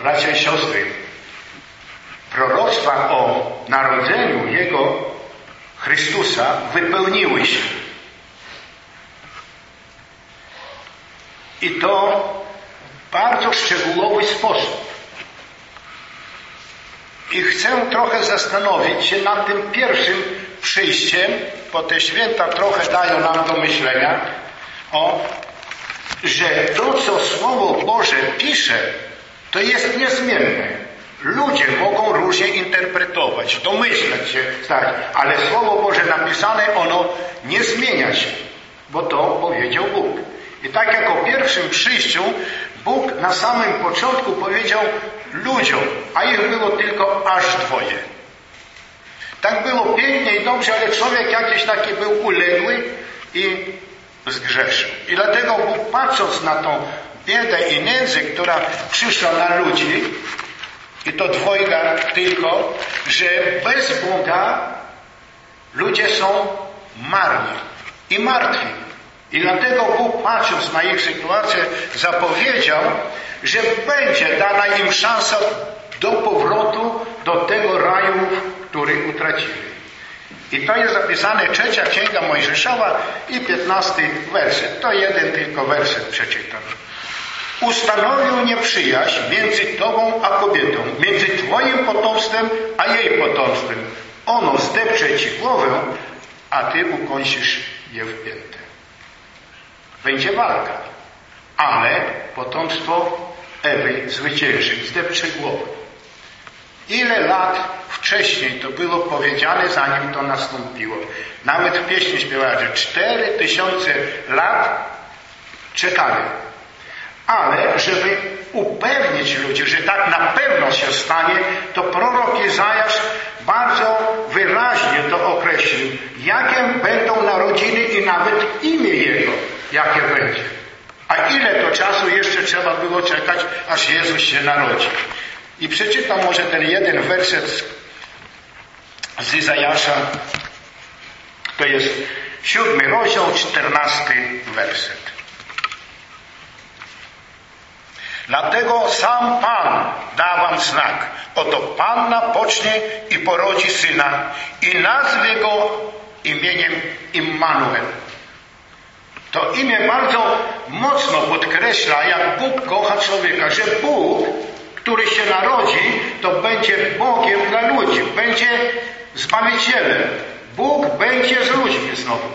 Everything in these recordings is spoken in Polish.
bracia i siostry, proroctwa o narodzeniu Jego Chrystusa wypełniły się. I to w bardzo szczegółowy sposób. I chcę trochę zastanowić się nad tym pierwszym przyjściem, bo te święta trochę dają nam do myślenia, że to, co Słowo Boże pisze, to jest niezmienne. Ludzie mogą różnie interpretować, domyślać się, ale Słowo Boże napisane, ono nie zmienia się, bo to powiedział Bóg. I tak jak o pierwszym przyjściu Bóg na samym początku powiedział ludziom, a ich było tylko aż 2. Tak było pięknie i dobrze, ale człowiek jakiś taki był uległy i zgrzeszył. I dlatego Bóg, patrząc na tą biedę i nędzę, która przyszła na ludzi, i to 2 tylko, że bez Boga ludzie są marni i martwi. I dlatego Bóg, patrząc na ich sytuację, zapowiedział, że będzie dana im szansa do powrotu do tego raju, który utracili. I to jest zapisane 3 Księga Mojżeszowa i 15 werset. To jeden tylko werset przeczytam. Ustanowił nieprzyjaźń między Tobą a kobietą, między Twoim potomstwem a jej potomstwem. Ono zdepcze Ci głowę, a Ty ukąsisz je w piętę. Będzie walka, ale potomstwo Ewy zwycięży, zdepcze głowę. Ile lat wcześniej to było powiedziane, zanim to nastąpiło? Nawet w pieśni śpiewała, że 4000 lat czekali. Ale żeby upewnić ludzi, że tak na pewno się stanie, to prorok Izajasz bardzo wyraźnie to określił, jakie będą narodziny i nawet imię Jego, jakie będzie. A ile to czasu jeszcze trzeba było czekać, aż Jezus się narodzi. I przeczytam może ten jeden werset z Izajasza. To jest 7 rozdział, 14 werset. Dlatego sam Pan da wam znak. Oto Panna pocznie i porodzi syna i nazwie go imieniem Immanuel. To imię bardzo mocno podkreśla, jak Bóg kocha człowieka, że Bóg, który się narodzi, to będzie Bogiem dla ludzi, będzie Zbawicielem. Bóg będzie z ludźmi znowu.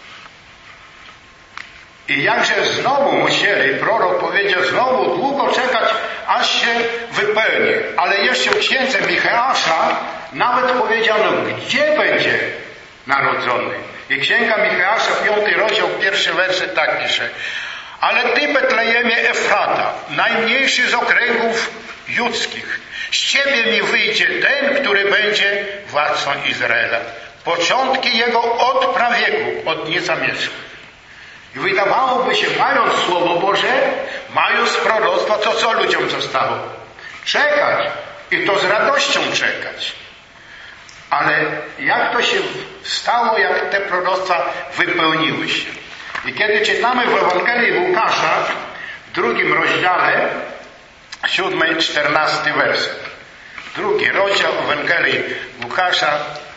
I jakże znowu musieli, prorok powiedział, znowu długo czekać, aż się wypełni. Ale jeszcze w księdze Micheasza nawet powiedziano, gdzie będzie narodzony. I księga Micheasza, 5 rozdział, 1 werset tak pisze. Ale Ty, Betlejemie Efrata, najmniejszy z okręgów judzkich, z Ciebie mi wyjdzie ten, który będzie władcą Izraela. Początki jego od prawieku, od niezamieszłych. I wydawałoby się, mając Słowo Boże, mając proroctwo, to co ludziom zostało? Czekać. I to z radością czekać. Ale jak to się stało, jak te proroctwa wypełniły się? I kiedy czytamy w Ewangelii Łukasza, w 2 rozdziale, 7, 14 werset. 2 rozdział Ewangelii Łukasza,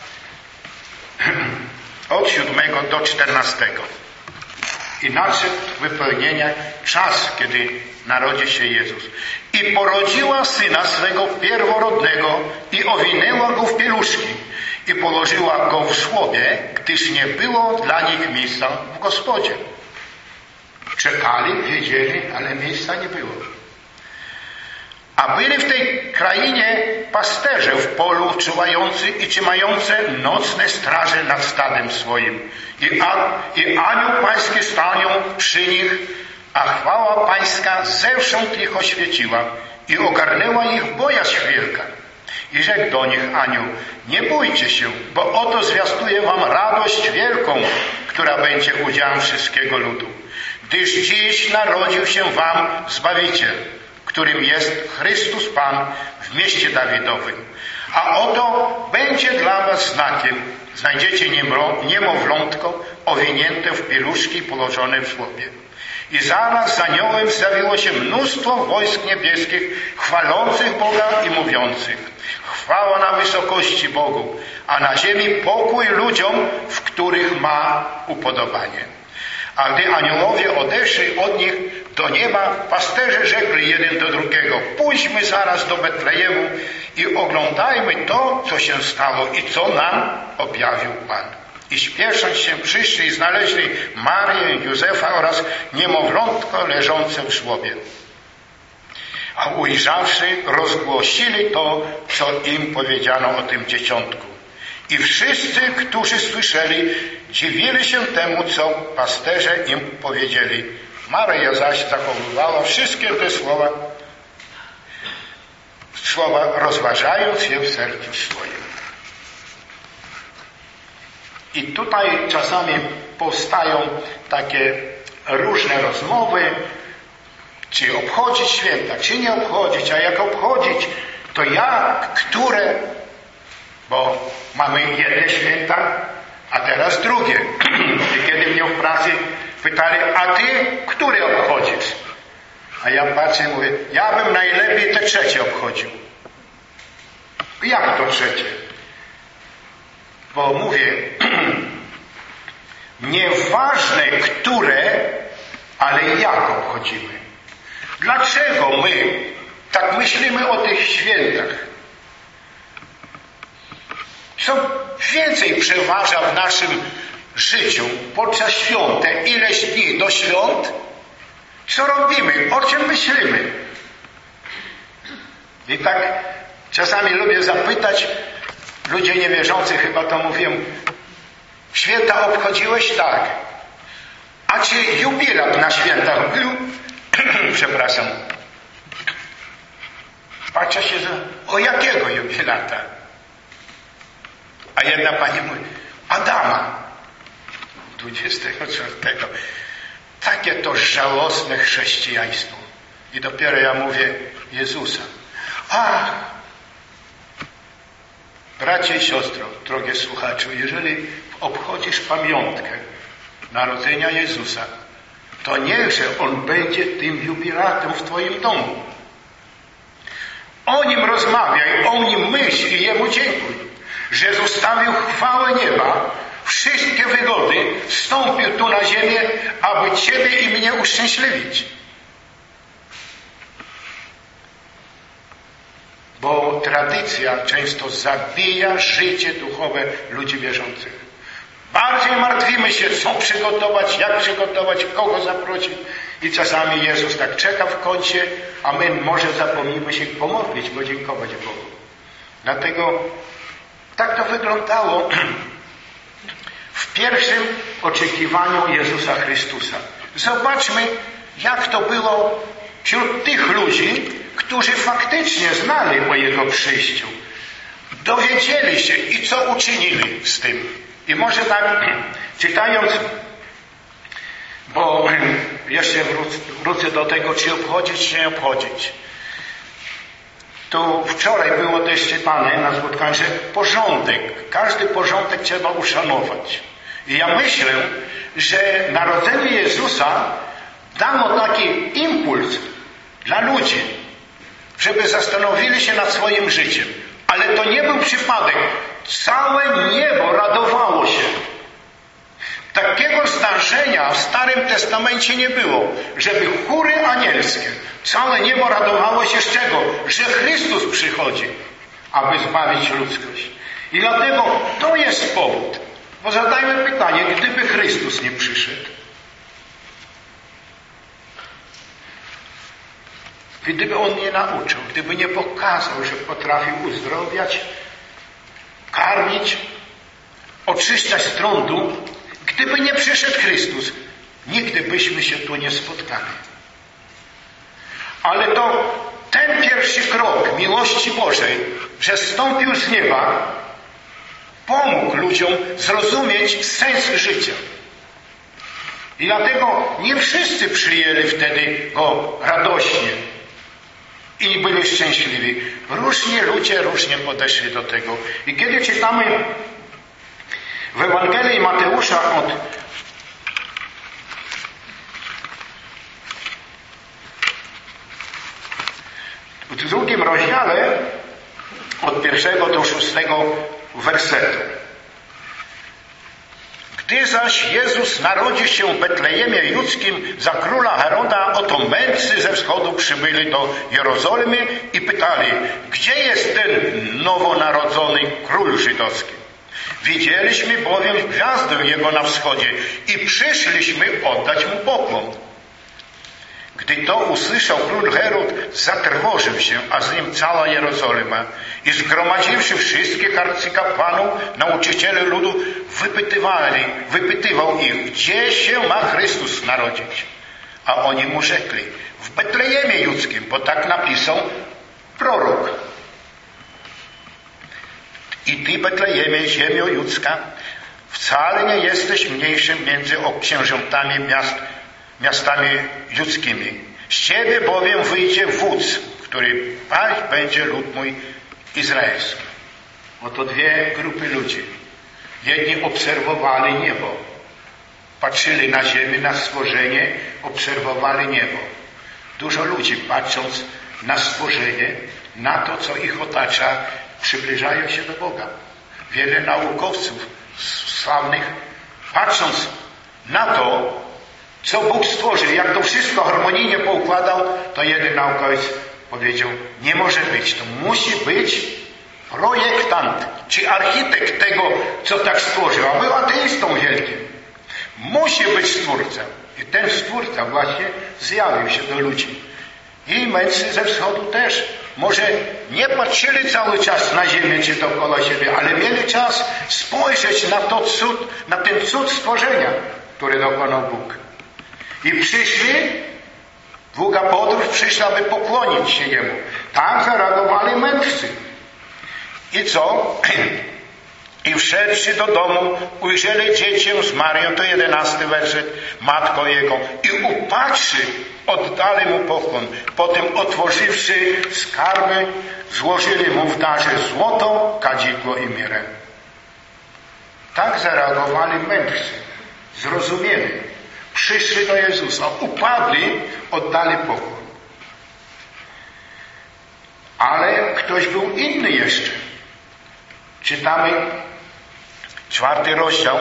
od 7 do 14. I nadszedł wypełnienia czas, kiedy narodzi się Jezus. I porodziła syna swego pierworodnego i owinęła go w pieluszki i położyła go w żłobie, gdyż nie było dla nich miejsca w gospodzie. Czekali, wiedzieli, ale miejsca nie było. A byli w tej krainie pasterze w polu czuwający i trzymające nocne straże nad stadem swoim. I anioł pański staniał przy nich, a chwała pańska zewsząd ich oświeciła i ogarnęła ich bojaźń wielka. I rzekł do nich anioł, nie bójcie się, bo oto zwiastuję wam radość wielką, która będzie udziałem wszystkiego ludu. Gdyż dziś narodził się wam Zbawiciel, którym jest Chrystus Pan w mieście Dawidowym. A oto będzie dla was znakiem. Znajdziecie niemowlątko owinięte w pieluszki położone w żłobie. I zaraz za aniołem zjawiło się mnóstwo wojsk niebieskich, chwalących Boga i mówiących: chwała na wysokości Bogu, a na ziemi pokój ludziom, w których ma upodobanie. A gdy aniołowie odeszli od nich do nieba, pasterze rzekli jeden do drugiego: pójdźmy zaraz do Betlejemu i oglądajmy to, co się stało i co nam objawił Pan. I śpiesząc się przyszli i znaleźli Marię i Józefa oraz niemowlątko leżące w żłobie. A ujrzawszy, rozgłosili to, co im powiedziano o tym dzieciątku. I wszyscy, którzy słyszeli, dziwili się temu, co pasterze im powiedzieli. Maryja zaś zachowywała wszystkie te słowa, rozważając je w sercu swoim. I tutaj czasami powstają takie różne rozmowy, czy obchodzić święta, czy nie obchodzić, a jak obchodzić, to jak, które, bo mamy jedne święta, a teraz drugie. I kiedy mnie w pracy pytali: a ty, które obchodzisz? A ja patrzę i mówię: ja bym najlepiej te trzecie obchodził. Jak to trzecie? Bo mówię, nieważne które, ale jak obchodzimy. Dlaczego my tak myślimy o tych świętach? Co więcej przeważa w naszym życiu podczas świąt, ileś dni do świąt? Co robimy? O czym myślimy? I tak czasami lubię zapytać, ludzie niewierzący chyba to mówią: święta obchodziłeś? Tak. A czy jubilat na świętach był? Przepraszam. Patrzę się, o jakiego jubilata? A jedna pani mówi: Adama 24. Takie to żałosne chrześcijaństwo. I dopiero ja mówię: Jezusa. Ach! Bracie i siostro, drogie słuchaczu, jeżeli obchodzisz pamiątkę narodzenia Jezusa, to niechże On będzie tym jubilatem w twoim domu. O Nim rozmawiaj, o Nim myśl i Jemu dziękuj, że zostawił chwałę nieba, wszystkie wygody, wstąpił tu na ziemię, aby ciebie i mnie uszczęśliwić. Bo tradycja często zabija życie duchowe ludzi wierzących. Bardziej martwimy się, co przygotować, jak przygotować, kogo zaprosić. I czasami Jezus tak czeka w kącie, a my może zapomnimy się pomodlić, podziękować Bogu. Dlatego tak to wyglądało w pierwszym oczekiwaniu Jezusa Chrystusa. Zobaczmy, jak to było wśród tych ludzi, którzy faktycznie znali o Jego przyjściu. Dowiedzieli się i co uczynili z tym. I może tak, czytając, bo jeszcze wrócę do tego, czy obchodzić, czy nie obchodzić. Tu wczoraj było też czytane na spotkaniu, że porządek, każdy porządek trzeba uszanować. I ja myślę, że narodzenie Jezusa dało taki impuls dla ludzi, żeby zastanowili się nad swoim życiem. Ale to nie był przypadek. Całe niebo radowało się. Takiego zdarzenia w Starym Testamencie nie było, żeby chóry anielskie, całe niebo radowało się z czego? Że Chrystus przychodzi, aby zbawić ludzkość. I dlatego to jest powód. Bo zadajmy pytanie, gdyby Chrystus nie przyszedł, gdyby On nie nauczył, gdyby nie pokazał, że potrafił uzdrawiać, karmić, oczyszczać z trądu, gdyby nie przyszedł Chrystus, nigdy byśmy się tu nie spotkali. Ale to ten pierwszy krok miłości Bożej, że zstąpił z nieba, pomógł ludziom zrozumieć sens życia. I dlatego nie wszyscy przyjęli wtedy Go radośnie i byli szczęśliwi. Różni ludzie różnie podeszli do tego. I kiedy czytamy w Ewangelii Mateusza od drugim rozdziale od 1 do 6 wersetu. Gdy zaś Jezus narodził się w Betlejemie Judzkim za króla Heroda, oto mędrcy ze wschodu przybyli do Jerozolimy i pytali, gdzie jest ten nowonarodzony król żydowski? Widzieliśmy bowiem gwiazdę jego na wschodzie i przyszliśmy oddać mu pokłon. Gdy to usłyszał król Herod, zatrwożył się, a z nim cała Jerozolima. I zgromadziwszy wszystkich arcykapłanów, nauczycieli ludu, wypytywał ich, gdzie się ma Chrystus narodzić. A oni mu rzekli, w Betlejemie Judzkim, bo tak napisał prorok. I ty, Betlejemie, ziemio judzka, wcale nie jesteś mniejszym między księżątami miastami judzkimi. Z ciebie bowiem wyjdzie wódz, który paść będzie lud mój izraelski. Oto dwie grupy ludzi. Jedni obserwowali niebo. Patrzyli na ziemię, na stworzenie, obserwowali niebo. Dużo ludzi, patrząc na stworzenie, na to, co ich otacza, przybliżają się do Boga. Wiele naukowców sławnych, patrząc na to, co Bóg stworzył, jak to wszystko harmonijnie poukładał, to jeden naukowiec powiedział, nie może być, to musi być projektant, czy architekt tego, co tak stworzył, a był ateistą wielkim. Musi być stwórca. I ten stwórca właśnie zjawił się do ludzi. I mędrcy ze wschodu też. Może nie patrzyli cały czas na ziemię czy dookoła siebie, ale mieli czas spojrzeć na ten cud stworzenia, który dokonał Bóg. I przyszli, długa podróż przyszła, by pokłonić się Jemu. Tak zareagowali mędrcy. I co? I wszedłszy do domu, ujrzeli dziecię z Marią, to 11 werset, matką jego, i upatrzy, oddali mu pokłon. Potem otworzywszy skarby, złożyli mu w darze złoto, kadzidło i mirę. Tak zareagowali mędrcy. Zrozumieli. Przyszli do Jezusa, upadli, oddali pokłon. Ale ktoś był inny jeszcze. Czytamy 4 rozdział,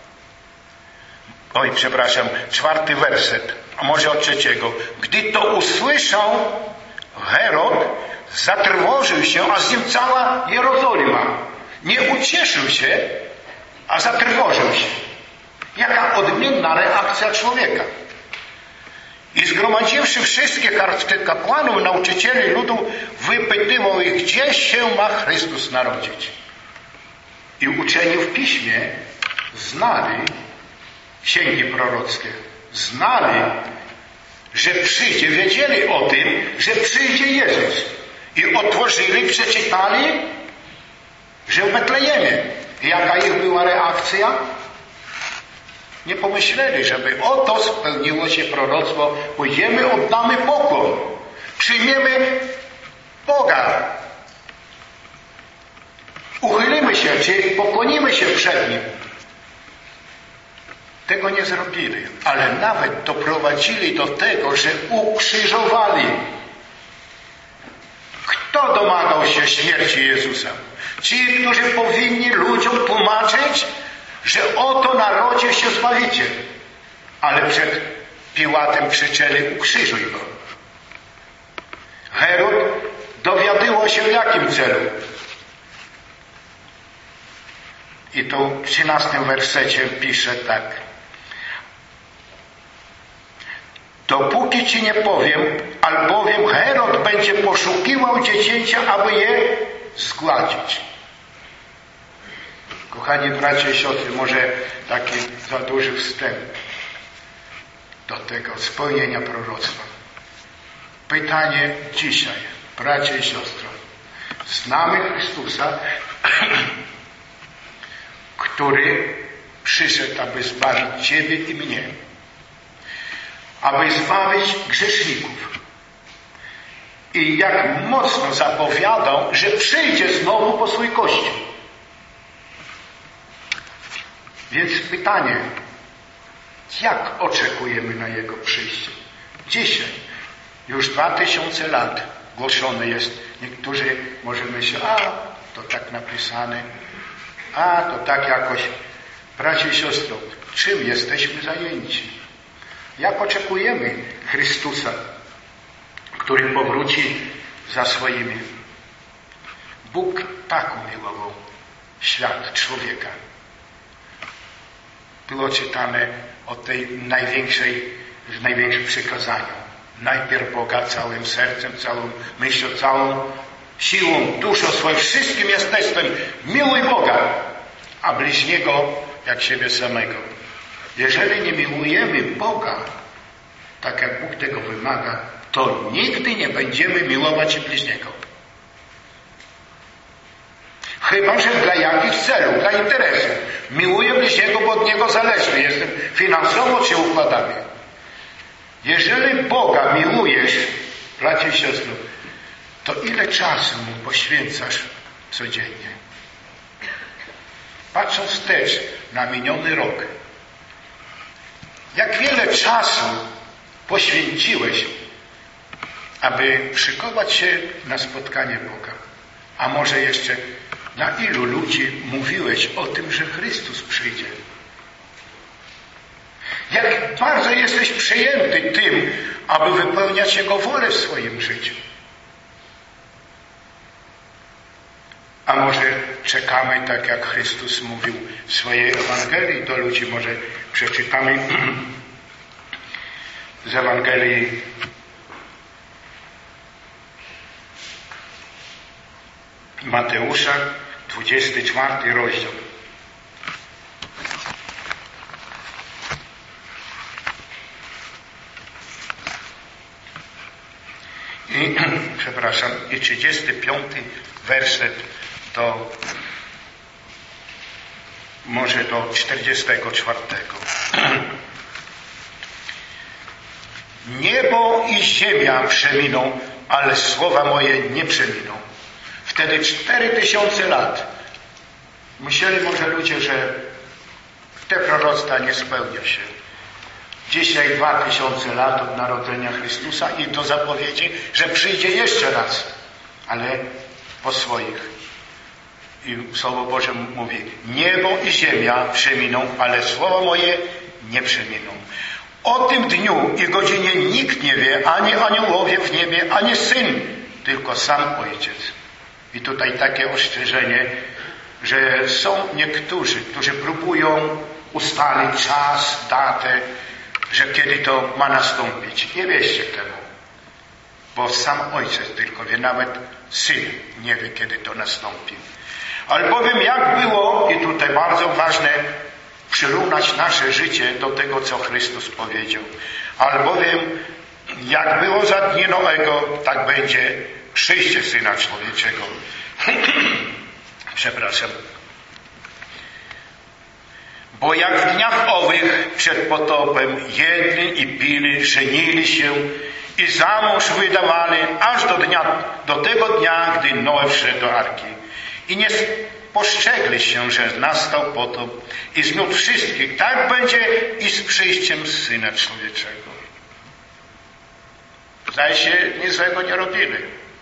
4 werset, a może od 3. Gdy to usłyszał Herod, zatrwożył się, a z nim cała Jerozolima. Nie ucieszył się, a zatrwożył się. Jaka odmienna reakcja człowieka. I zgromadziwszy wszystkich arcykapłanów, nauczycieli ludu, wypytywał ich, gdzie się ma Chrystus narodzić. I uczeni w Piśmie znali księgi prorockie. Znali, że przyjdzie, wiedzieli o tym, że przyjdzie Jezus. I otworzyli, przeczytali, że w Betlejemie. I jaka ich była reakcja? Nie pomyśleli, żeby oto spełniło się proroctwo, pójdziemy, oddamy pokłon, przyjmiemy Boga, uchylimy się, czy pokłonimy się przed Nim. Tego nie zrobili, ale nawet doprowadzili do tego, że ukrzyżowali. Kto domagał się śmierci Jezusa? Ci, którzy powinni ludziom tłumaczyć, że oto narodził się Zbawiciel. Ale przed Piłatem krzyczeli, ukrzyżuj go. Herod dowiadywał się w jakim celu. I tu w 13 wersecie pisze tak. Dopóki ci nie powiem, albowiem Herod będzie poszukiwał dziecięcia, aby je zgładzić. Kochani bracia i siostry, może taki za duży wstęp do tego spełnienia proroctwa. Pytanie dzisiaj, bracia i siostry. Znamy Chrystusa, który przyszedł, aby zbawić Ciebie i mnie. Aby zbawić grzeszników. I jak mocno zapowiadał, że przyjdzie znowu po swój Kościół. Więc pytanie, jak oczekujemy na Jego przyjście? Dzisiaj, już 2000 lat głoszony jest niektórzy może myślą, to tak napisane, to tak jakoś. Bracia i siostry, czym jesteśmy zajęci? Jak oczekujemy Chrystusa, który powróci za swoimi? Bóg tak umiłował świat, człowieka. Było czytane o tej największym przykazaniu. Najpierw Boga całym sercem, całą myślą, całą siłą, duszą swoją, wszystkim jestem. Miłuj Boga, a bliźniego jak siebie samego. Jeżeli nie miłujemy Boga, tak jak Bóg tego wymaga, to nigdy nie będziemy miłować bliźniego. Chyba że dla jakichś celów, dla interesu. Miłuję bliźniego, bo od niego zależny jestem finansowo czy układami. Jeżeli Boga miłujesz, bracia i siostry, to ile czasu Mu poświęcasz codziennie? Patrząc wstecz na miniony rok, jak wiele czasu poświęciłeś, aby szykować się na spotkanie Boga? A może jeszcze na ilu ludzi mówiłeś o tym, że Chrystus przyjdzie? Jak bardzo jesteś przejęty tym, aby wypełniać Jego wolę w swoim życiu? A może czekamy, tak jak Chrystus mówił w swojej Ewangelii do ludzi? Może przeczytamy z Ewangelii Mateusza, 24 rozdział. I 35 werset może do 44. Niebo i ziemia przeminą, ale słowa moje nie przeminą. Wtedy 4000 lat. Myśleli może ludzie, że te proroctwa nie spełnia się. Dzisiaj 2000 lat od narodzenia Chrystusa i do zapowiedzi, że przyjdzie jeszcze raz, ale po swoich. I Słowo Boże mówi, niebo i ziemia przeminą, ale słowa moje nie przeminą. O tym dniu i godzinie nikt nie wie, ani aniołowie w niebie, ani Syn, tylko sam Ojciec. I tutaj takie ostrzeżenie, że są niektórzy, którzy próbują ustalić czas, datę, że kiedy to ma nastąpić. Nie wierzcie temu, bo sam Ojciec tylko wie, nawet Syn nie wie, kiedy to nastąpi. Albowiem jak było, i tutaj bardzo ważne, przyrównać nasze życie do tego, co Chrystus powiedział. Albowiem jak było za dni Noego, tak będzie przyjście Syna Człowieczego. Przepraszam. Bo jak w dniach owych przed potopem jedli i pili, żenili się i za mąż wydawali aż do tego dnia, gdy Noe wszedł do arki. I nie postrzegli się, że nastał potop i zmiótł wszystkich. Tak będzie i z przyjściem Syna Człowieczego. Zdaje się, nic złego nie robili.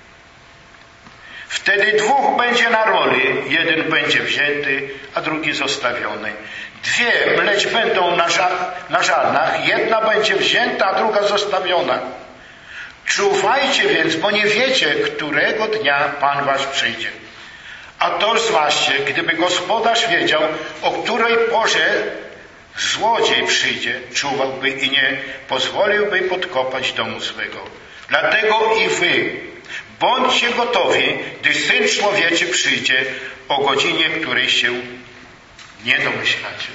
Wtedy dwóch będzie na roli. Jeden będzie wzięty, a drugi zostawiony. Dwie mleć będą na żarnach. Jedna będzie wzięta, a druga zostawiona. Czuwajcie więc, bo nie wiecie, którego dnia Pan wasz przyjdzie. A to zważcie, gdyby gospodarz wiedział, o której porze złodziej przyjdzie, czuwałby i nie pozwoliłby podkopać domu swego. Dlatego i wy bądźcie gotowi, gdy Syn Człowieczy przyjdzie o godzinie, której się nie domyślacie.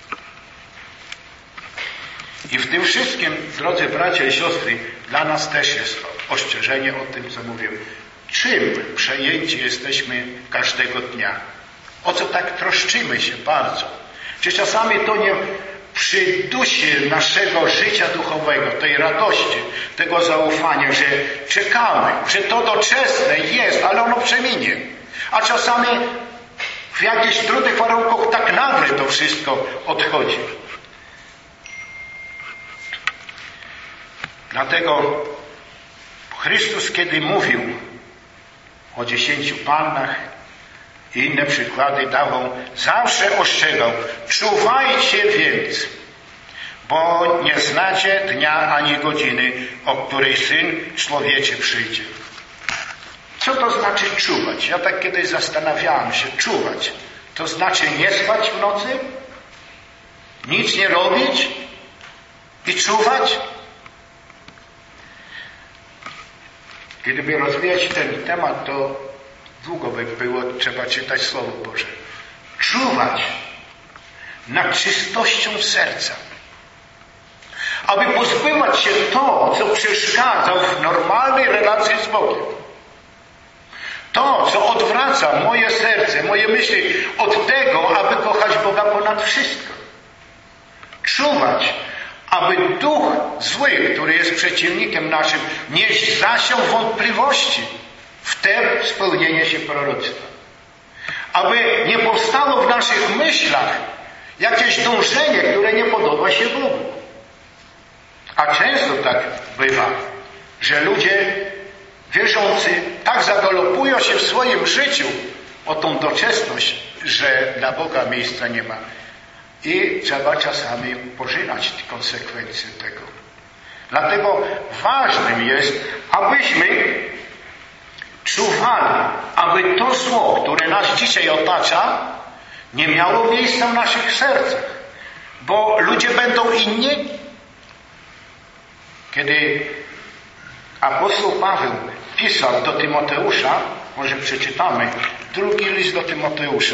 I w tym wszystkim, drodzy bracia i siostry, dla nas też jest ostrzeżenie o tym, co mówię. Czym przejęci jesteśmy każdego dnia? O co tak troszczymy się bardzo? Czy czasami to nie przydusi naszego życia duchowego, tej radości, tego zaufania, że czekamy, że to doczesne jest, ale ono przeminie. A czasami w jakichś trudnych warunkach tak nagle to wszystko odchodzi. Dlatego Chrystus, kiedy mówił o 10 pannach i inne przykłady dawał, zawsze ostrzegał: czuwajcie więc, bo nie znacie dnia ani godziny, o której Syn Człowieczy przyjdzie. Co to znaczy czuwać? Ja tak kiedyś zastanawiałem się. Czuwać to znaczy nie spać w nocy, nic nie robić i czuwać? Gdyby rozwijać ten temat, to długo by było trzeba czytać Słowo Boże. Czuwać nad czystością serca, aby pozbywać się to, co przeszkadza w normalnej relacji z Bogiem. To, co odwraca moje serce, moje myśli od tego, aby kochać Boga ponad wszystko. Czuwać, aby duch zły, który jest przeciwnikiem naszym, nie zasiał wątpliwości w te spełnienie się proroctwa. Aby nie powstało w naszych myślach jakieś dążenie, które nie podoba się Bogu. A często tak bywa, że ludzie wierzący tak zagalopują się w swoim życiu o tą doczesność, że dla Boga miejsca nie ma. I trzeba czasami pożynać konsekwencje tego. Dlatego ważnym jest, abyśmy czuwali, aby to zło, które nas dzisiaj otacza, nie miało miejsca w naszych sercach. Bo ludzie będą inni. Kiedy apostoł Paweł pisał do Tymoteusza, może przeczytamy, 2 list do Tymoteusza,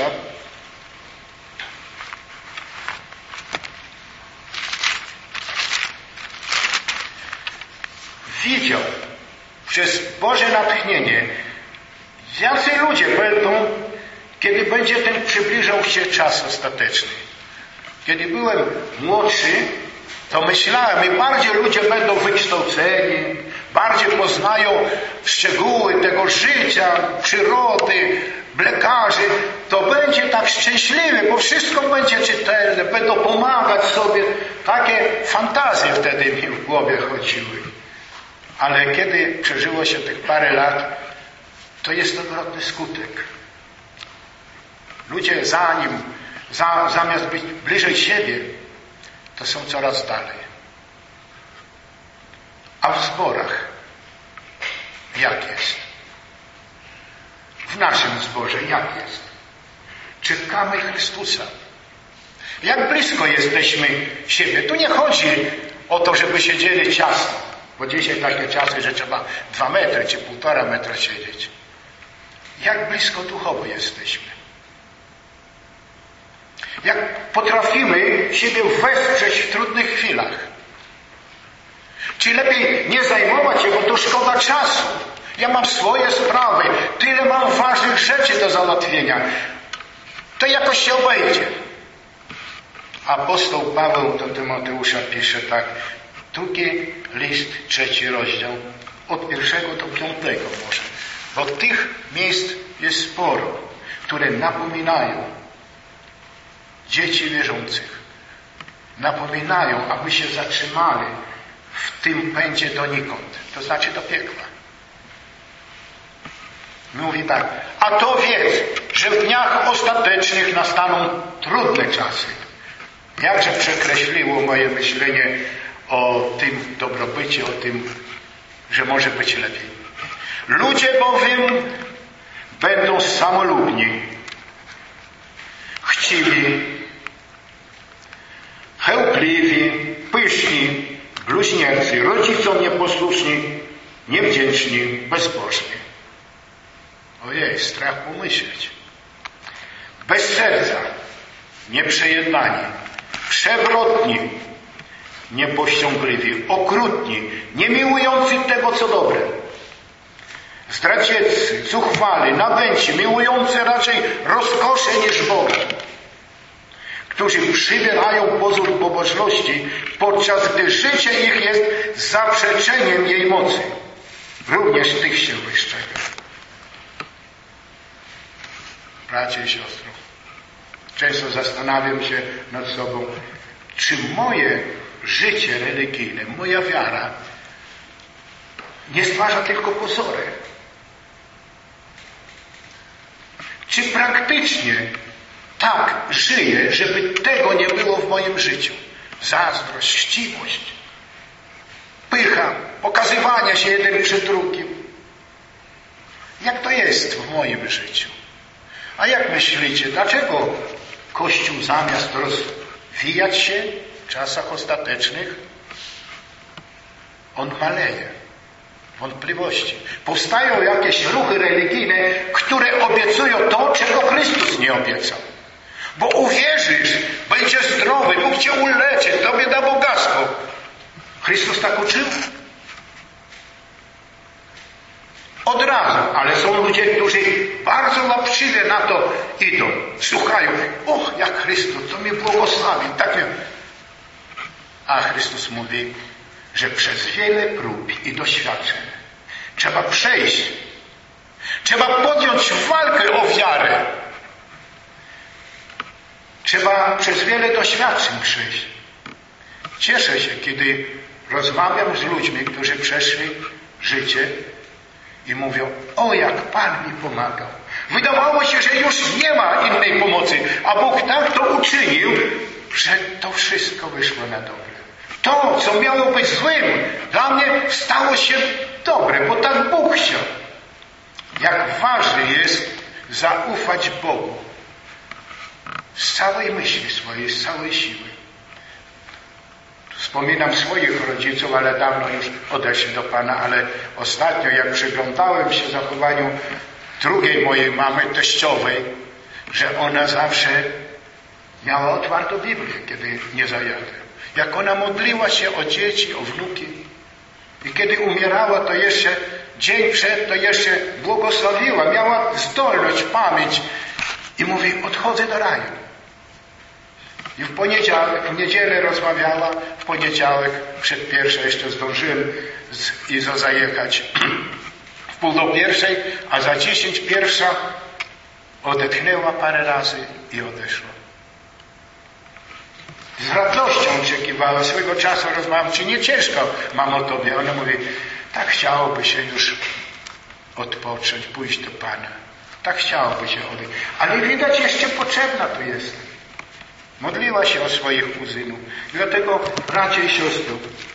widział przez Boże natchnienie, jacy ludzie będą, kiedy będzie ten przybliżał się czas ostateczny. Kiedy byłem młodszy, to myślałem, im bardziej ludzie będą wykształceni, bardziej poznają szczegóły tego życia, przyrody, lekarzy, to będzie tak szczęśliwy, bo wszystko będzie czytelne, będą pomagać sobie. Takie fantazje wtedy mi w głowie chodziły. Ale kiedy przeżyło się tych parę lat, to jest odwrotny skutek. Ludzie zamiast być bliżej siebie, to są coraz dalej. A w zborach jak jest? W naszym zborze jak jest? Czekamy Chrystusa. Jak blisko jesteśmy siebie? Tu nie chodzi o to, żeby siedzieli ciasno, bo dzisiaj takie czasy, że trzeba 2 metry czy 1,5 metra siedzieć. Jak blisko duchowo jesteśmy? Jak potrafimy siebie wesprzeć w trudnych chwilach? Czy lepiej nie zajmować się, bo to szkoda czasu. Ja mam swoje sprawy, tyle mam ważnych rzeczy do załatwienia. To jakoś się obejdzie. Apostoł Paweł do Tymoteusza pisze tak, 2 list, 3 rozdział, od 1 do 5 może. Bo tych miejsc jest sporo, które napominają dzieci wierzących. Napominają, aby się zatrzymali w tym pędzie donikąd. To znaczy do piekła. Mówi tak, a to wiedz, że w dniach ostatecznych nastaną trudne czasy. Jakże przekreśliło moje myślenie o tym dobrobycie, o tym, że może być lepiej. Ludzie bowiem będą samolubni, chciwi, chełpliwi, pyszni, bluźniercy, rodzicom nieposłuszni, niewdzięczni, bezbożni. Ojej, strach pomyśleć. Bez serca, nieprzejednani, przewrotni, niepościągliwi, okrutni, niemiłujący tego, co dobre, zdradzieccy, zuchwali, nadęci, miłujący raczej rozkosze niż Boga, którzy przybierają pozór pobożności, podczas gdy życie ich jest zaprzeczeniem jej mocy. Również tych się wystrzega. Bracie i siostro, często zastanawiam się nad sobą, czy moje życie religijne, moja wiara nie stwarza tylko pozory. Czy praktycznie tak żyję, żeby tego nie było w moim życiu? Zazdrość, chciwość, pycha, pokazywanie się jeden przed drugim. Jak to jest w moim życiu? A jak myślicie, dlaczego Kościół zamiast rozwijać się w czasach ostatecznych, on maleje? Wątpliwości. Powstają jakieś ruchy religijne, które obiecują to, czego Chrystus nie obiecał. Bo uwierzysz, będziesz zdrowy, Bóg cię uleczy, tobie da bogactwo. Chrystus tak uczył? Od razu, ale są ludzie, którzy bardzo łapczywie na to idą, słuchają. Och, jak Chrystus, co mnie błogosławi. Tak mnie. A Chrystus mówi, że przez wiele prób i doświadczeń trzeba przejść. Trzeba podjąć walkę o wiarę. Trzeba przez wiele doświadczeń przejść. Cieszę się, kiedy rozmawiam z ludźmi, którzy przeszli życie i mówią, o jak Pan mi pomagał. Wydawało się, że już nie ma innej pomocy, a Bóg tak to uczynił, że to wszystko wyszło na dobre. To, co miało być złym, dla mnie stało się dobre, bo tak Bóg chciał. Jak ważne jest zaufać Bogu z całej myśli swojej, z całej siły. Wspominam swoich rodziców, ale dawno już odeszli do Pana, ale ostatnio jak przyglądałem się zachowaniu drugiej mojej mamy, teściowej, że ona zawsze miała otwartą Biblię, kiedy nie zajadę. Jak ona modliła się o dzieci, o wnuki. I kiedy umierała, to jeszcze dzień przed, to jeszcze błogosławiła. Miała zdolność, pamięć. I mówi, odchodzę do raju. I w niedzielę rozmawiała, w poniedziałek przed pierwszą jeszcze zdążyłem z Izo zajechać w 12:30, a za 10:01 odetchnęła parę razy i odeszła. Z radością oczekiwała. Swego czasu rozmawiam, czy nie ciężko, mamo, tobie? Ona mówi, tak chciałoby się już odpocząć, pójść do Pana. Tak chciałoby się odejść. Ale widać, jeszcze potrzebna tu jest. Modliła się o swoich kuzynów. Dlatego, bracia i siostry,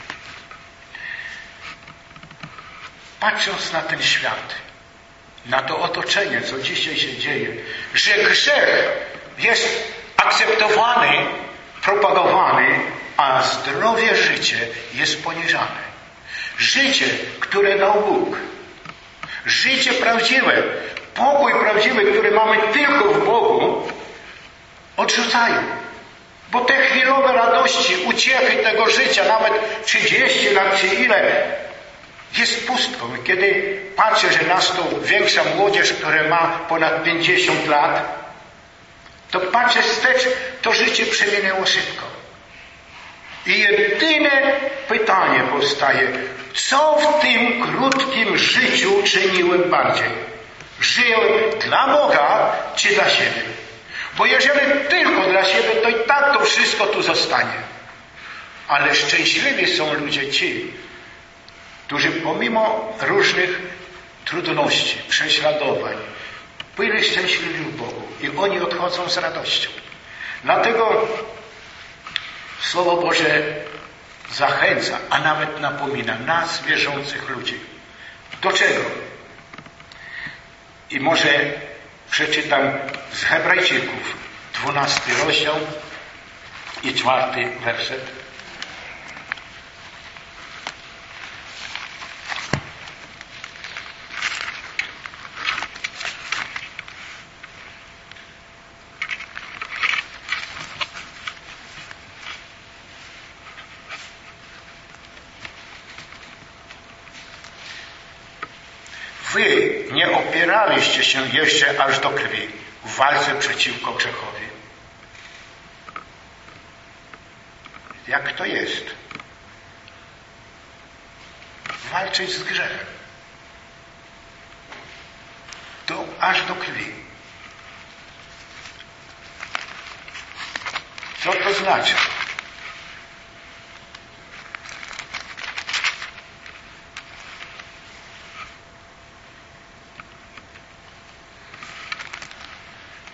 patrząc na ten świat, na to otoczenie, co dzisiaj się dzieje, że grzech jest akceptowany, propagowany, a zdrowie życie jest poniżane. Życie, które dał Bóg. Życie prawdziwe, pokój prawdziwy, który mamy tylko w Bogu, odrzucają. Bo te chwilowe radości, uciechy tego życia, nawet 30 lat czy ile, jest pustką. Kiedy patrzę, że nas tu większa młodzież, która ma ponad 50 lat, to patrzę wstecz, to życie przeminęło szybko. I jedyne pytanie powstaje, co w tym krótkim życiu czyniłem bardziej? Żyłem dla Boga czy dla siebie? Bo jeżeli tylko dla siebie, to i tak to wszystko tu zostanie. Ale szczęśliwi są ludzie ci, którzy pomimo różnych trudności, prześladowań, byli szczęśliwi w Bogu i oni odchodzą z radością. Dlatego Słowo Boże zachęca, a nawet napomina nas, wierzących ludzi. Do czego? I może przeczytam z Hebrajczyków 12 rozdział i 4 werset. Wy nie opieraliście się jeszcze aż do krwi w walce przeciwko grzechowi. Jak to jest? Walczyć z grzechem. Aż do krwi. Co to znaczy?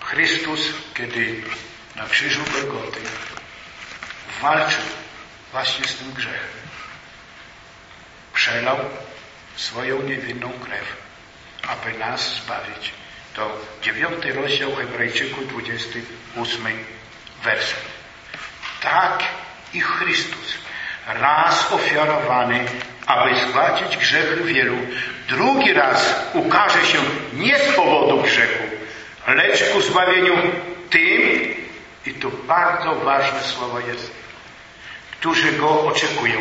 Chrystus, kiedy na krzyżu Golgoty walczył właśnie z tym grzechem, przelał swoją niewinną krew, aby nas zbawić. To 9 rozdział Hebrajczyków, 28 werset. Tak i Chrystus, raz ofiarowany, aby zgładzić grzechy wielu, drugi raz ukaże się nie z powodu grzechu, lecz ku zbawieniu tym, i to bardzo ważne słowo jest, którzy Go oczekują.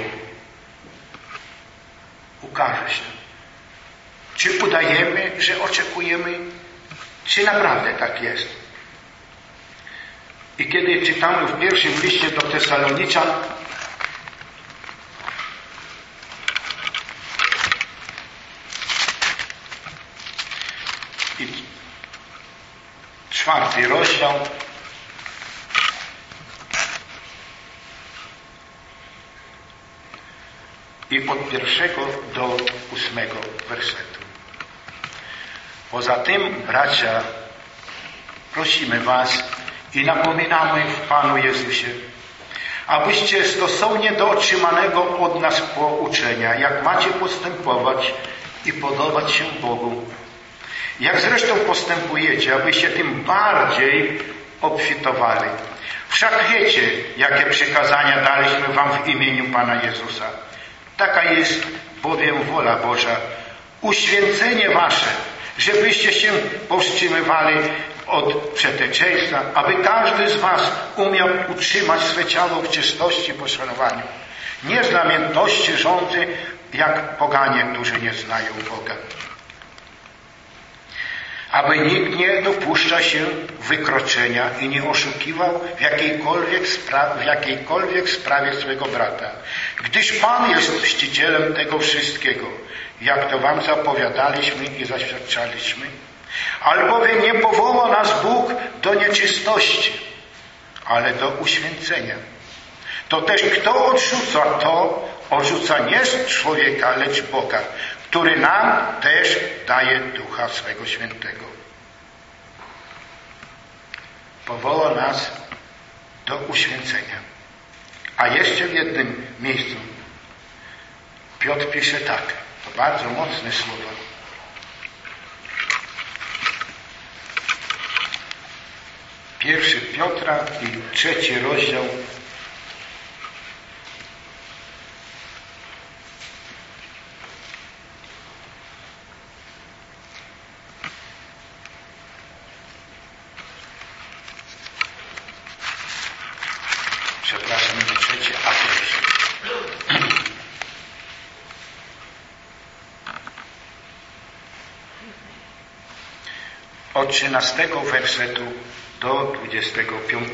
Ukaże się. Czy udajemy, że oczekujemy, czy naprawdę tak jest? I kiedy czytamy w pierwszym liście do Tesaloniczan, i 4 rozdział, i od 1 do 8 wersetu. Poza tym, bracia, prosimy was i napominamy w Panu Jezusie, abyście stosownie do otrzymanego od nas pouczenia, jak macie postępować i podobać się Bogu, jak zresztą postępujecie, abyście tym bardziej obfitowali. Wszak wiecie, jakie przykazania daliśmy wam w imieniu Pana Jezusa. Taka jest bowiem wola Boża, uświęcenie wasze, żebyście się powstrzymywali od przeteczeństwa, aby każdy z was umiał utrzymać swe ciało w czystości i poszanowaniu. Nie z namiętności żądzy, jak poganie, którzy nie znają Boga. Aby nikt nie dopuszczał się wykroczenia i nie oszukiwał w jakiejkolwiek sprawie swego brata. Gdyż Pan jest mścicielem tego wszystkiego, jak to wam zapowiadaliśmy i zaświadczaliśmy. Albowiem nie powołał nas Bóg do nieczystości, ale do uświęcenia. To też kto odrzuca to, odrzuca nie człowieka, lecz Boga, który nam też daje Ducha swego Świętego. Powołał nas do uświęcenia. A jeszcze w jednym miejscu Piotr pisze tak, to bardzo mocne słowa. Pierwszy Piotra i 3 rozdział. Przepraszam, nie 3, a 1. Od 13 wersetu do 25.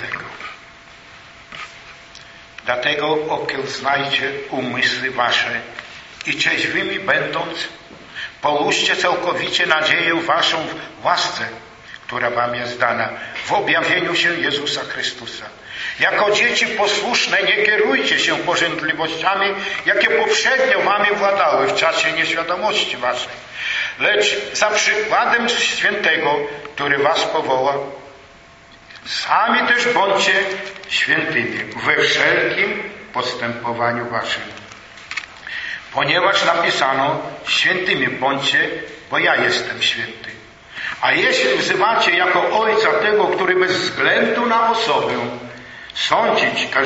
Dlatego okiełznajcie umysły wasze i trzeźwymi będąc, połóżcie całkowicie nadzieję waszą w łasce, która wam jest dana, w objawieniu się Jezusa Chrystusa. Jako dzieci posłuszne nie kierujcie się pożądliwościami, jakie poprzednio wami władały w czasie nieświadomości waszej, lecz za przykładem Świętego, który was powołał, sami też bądźcie świętymi we wszelkim postępowaniu waszym. Ponieważ napisano, świętymi bądźcie, bo ja jestem święty. A jeśli wzywacie jako Ojca tego, który bez względu na osobę sądzi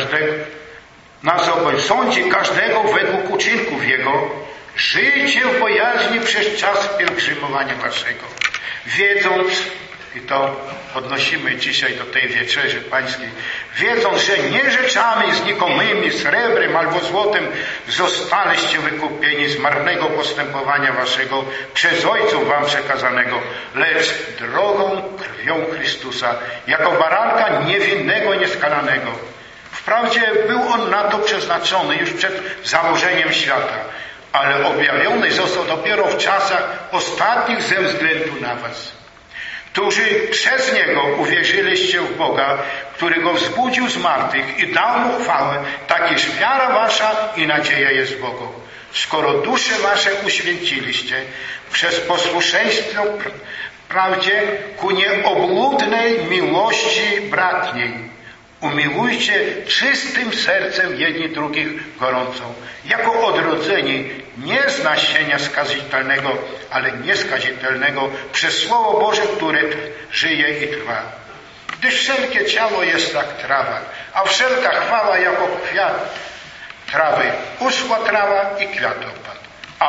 każdego według uczynków jego, żyjcie w bojaźni przez czas pielgrzymowania waszego, wiedząc, i to odnosimy dzisiaj do tej wieczerzy pańskiej, wiedząc, że nie rzeczami znikomymi, srebrem albo złotem zostaliście wykupieni z marnego postępowania waszego przez ojców wam przekazanego, lecz drogą krwią Chrystusa, jako baranka niewinnego i nieskalanego. Wprawdzie był on na to przeznaczony już przed założeniem świata, ale objawiony został dopiero w czasach ostatnich ze względu na was, którzy przez Niego uwierzyliście w Boga, który Go wzbudził z martwych i dał Mu chwałę, takiż wiara wasza i nadzieja jest w Bogu. Skoro dusze wasze uświęciliście przez posłuszeństwo wprawdzie ku nieobludnej miłości bratniej. Umiłujcie czystym sercem jedni drugich gorąco, jako odrodzeni nie z nasienia skazitelnego, ale nieskazitelnego przez Słowo Boże, które żyje i trwa. Gdyż wszelkie ciało jest jak trawa, a wszelka chwała jako kwiat trawy. Uschła trawa i kwiat opadł.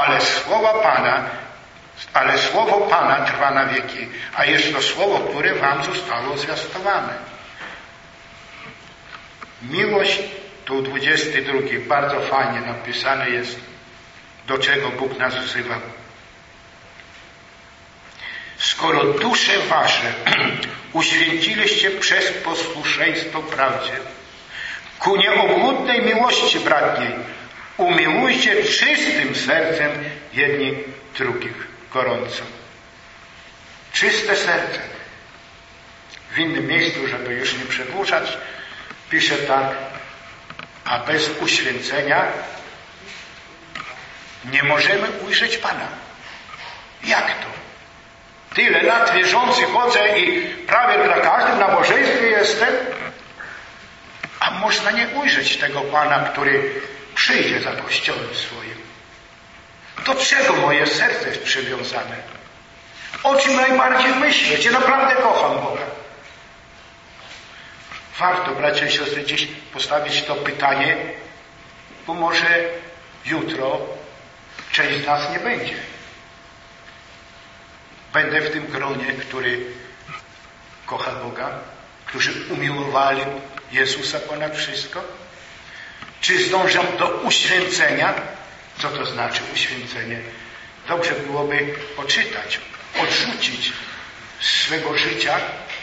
Ale słowo Pana trwa na wieki, a jest to słowo, które wam zostało zwiastowane. Miłość, tu 22, bardzo fajnie napisane jest, do czego Bóg nas wzywa. Skoro dusze wasze uświęciliście przez posłuszeństwo prawdzie, ku nieobłudnej miłości bratniej, umiłujcie czystym sercem jedni drugich gorąco. Czyste serce. W innym miejscu, żeby już nie przedłużać, pisze tak: a bez uświęcenia nie możemy ujrzeć Pana. Jak to? Tyle lat wierzący chodzę i prawie na każdym nabożeństwie jestem, a można nie ujrzeć tego Pana, który przyjdzie za Kościołem swoim. Do czego moje serce jest przywiązane? O czym najbardziej myślę? Czy naprawdę kocham Boga? Warto, bracia i siostry, dziś postawić to pytanie, bo może jutro część z nas nie będzie. Będę w tym gronie, który kocha Boga, którzy umiłowali Jezusa ponad wszystko. Czy zdążą do uświęcenia? Co to znaczy uświęcenie? Dobrze byłoby poczytać, odrzucić z swego życia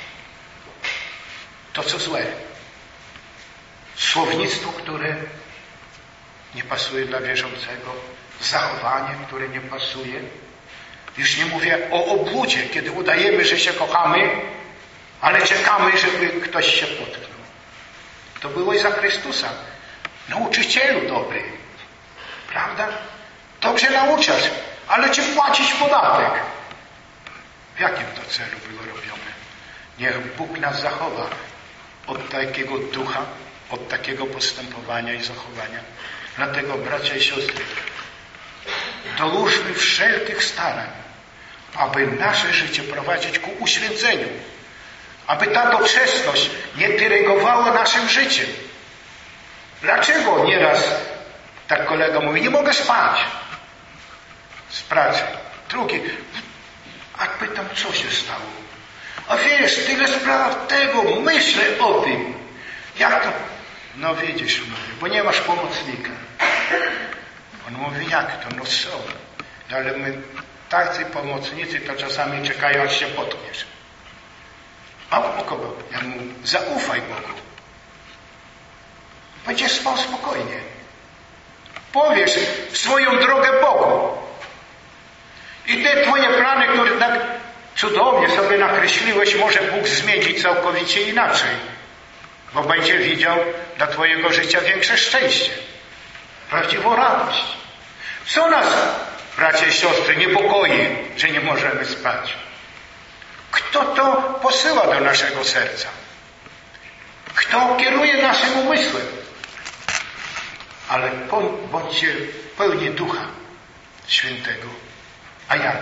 to, co złe. Słownictwo, które nie pasuje dla wierzącego, zachowanie, które nie pasuje. Już nie mówię o obłudzie, kiedy udajemy, że się kochamy, ale czekamy, żeby ktoś się potknął. To było i za Chrystusa. Nauczycielu dobry. Prawda? Dobrze nauczać, ale czy płacić podatek? W jakim to celu było robione? Niech Bóg nas zachowa od takiego ducha, od takiego postępowania i zachowania. Dlatego, bracia i siostry, dołóżmy wszelkich starań, aby nasze życie prowadzić ku uświęceniu, aby ta doczesność nie dyrygowała naszym życiem. Dlaczego nieraz tak kolega mówi, nie mogę spać z pracy? Drugi, a pytam, co się stało? A wiesz, tyle spraw tego, myślę o tym. Jak to? No widzisz, mówię, bo nie masz pomocnika. On mówi, jak to? No są. No, ale my, tacy pomocnicy, to czasami czekają, aż się potkniesz. A o kogo? Ja mu, zaufaj Bogu. Będziesz spał spokojnie. Powiesz swoją drogę Bogu. I te twoje plany, które tak cudownie sobie nakreśliłeś, może Bóg zmieni całkowicie inaczej. Bo będzie widział dla twojego życia większe szczęście. Prawdziwą radość. Co nas, bracia i siostry, niepokoi, że nie możemy spać? Kto to posyła do naszego serca? Kto kieruje naszym umysłem? Ale bądźcie pełni Ducha Świętego. A jak?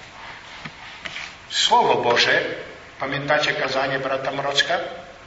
Słowo Boże, pamiętacie kazanie brata Mroczka?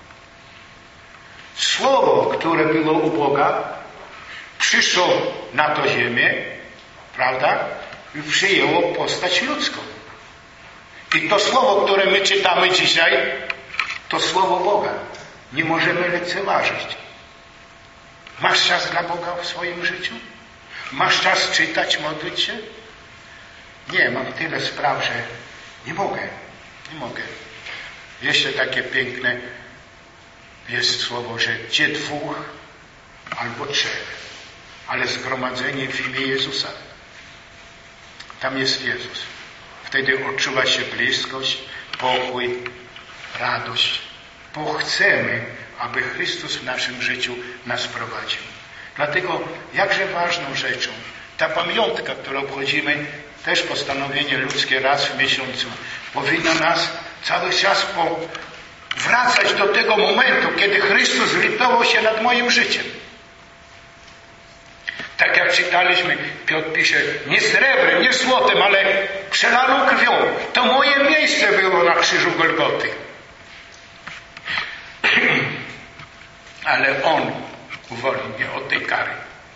Słowo, które było u Boga, przyszło na to ziemię, prawda? I przyjęło postać ludzką. I to słowo, które my czytamy dzisiaj, to słowo Boga. Nie możemy lekceważyć. Masz czas dla Boga w swoim życiu? Masz czas czytać, modlić się? Nie, mam tyle spraw, że nie mogę. Jeszcze takie piękne jest słowo, że gdzie dwóch albo trzech, ale zgromadzenie w imię Jezusa. Tam jest Jezus. Wtedy odczuwa się bliskość, pokój, radość, bo chcemy, aby Chrystus w naszym życiu nas prowadził. Dlatego jakże ważną rzeczą, ta pamiątka, którą obchodzimy, też postanowienie ludzkie raz w miesiącu, powinno nas cały czas wracać do tego momentu, kiedy Chrystus zlitował się nad moim życiem. Tak jak czytaliśmy, Piotr pisze, nie srebrem, nie złotem, ale przelaną krwią. To moje miejsce było na krzyżu Golgoty. Ale On uwolnił mnie od tej kary.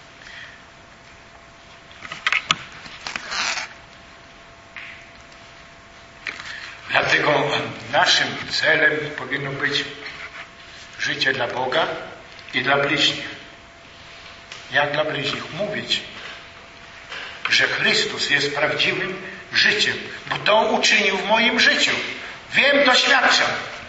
Dlatego naszym celem powinno być życie dla Boga i dla bliźnich. Jak dla bliźnich? Mówić, że Chrystus jest prawdziwym życiem, bo to uczynił w moim życiu. Wiem, doświadczam.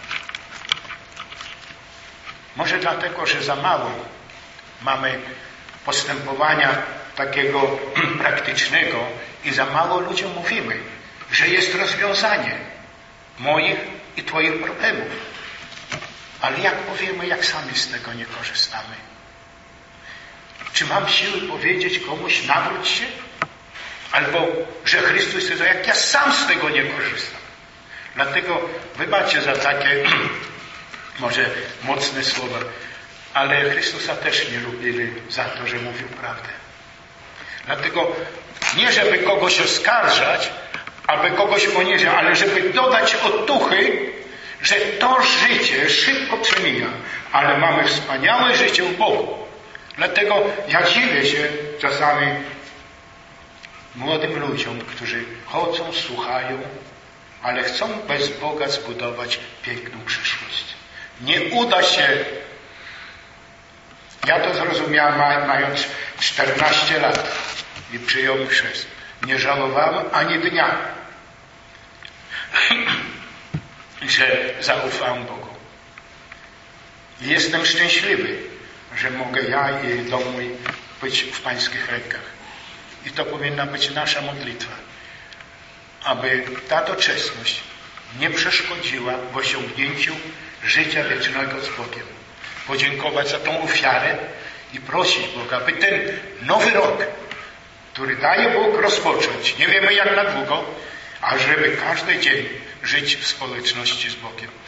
Może dlatego, że za mało mamy postępowania takiego praktycznego i za mało ludziom mówimy, że jest rozwiązanie moich i Twoich problemów. Ale jak powiemy, jak sami z tego nie korzystamy? Czy mam siły powiedzieć komuś, nawróć się? Albo, że Chrystus jest, jak ja sam z tego nie korzystam. Dlatego wybaczcie za takie może mocne słowa, ale Chrystusa też nie lubili za to, że mówił prawdę. Dlatego nie żeby kogoś oskarżać, aby kogoś poniżyć, ale żeby dodać otuchy, że to życie szybko przemija, ale mamy wspaniałe życie w Bogu. Dlatego ja dziwię się czasami młodym ludziom, którzy chodzą, słuchają, ale chcą bez Boga zbudować piękną przyszłość. Nie uda się. Ja to zrozumiałem mając 14 lat i przyjąłem chrzest. Nie żałowałem ani dnia, że zaufałem Bogu. I jestem szczęśliwy, że mogę ja i dom mój być w Pańskich rękach. I to powinna być nasza modlitwa, aby ta doczesność nie przeszkodziła w osiągnięciu życia wiecznego z Bogiem. Podziękować za tą ofiarę i prosić Boga, aby ten nowy rok, który daje Bóg, rozpocząć, nie wiemy jak na długo, a żeby każdy dzień żyć w społeczności z Bogiem.